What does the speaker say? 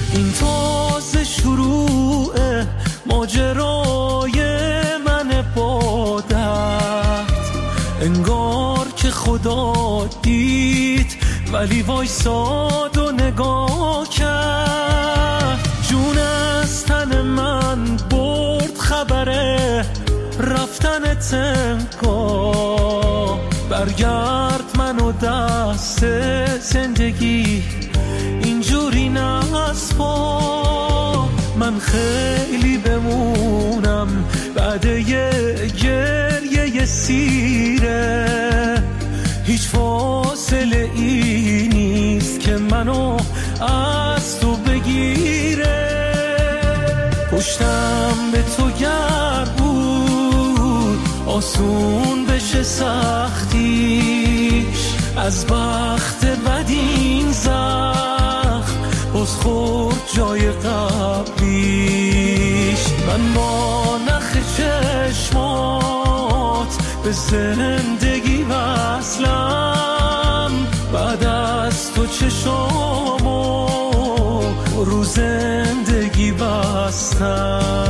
این تازه شروع ماجرای من با درد، انگار که خدا دید ولی وایساد و نگاه کرد. جون از تن من برد خبره رفتن تنگا، برگرد منو دست زندگی اینجوری نسپار. من خیلی بمونم بعد یه گریه سیره، هیچ فاصله ای نیست که منو از تو بگیره. پشتم به تو گر بود آسون بشه سختیش، از بخت بد این زخم باز خورد جای قبلیش. من با نخ چشمات به زندگی وصلم، بعد از تو چشامو رو زندگی بستم.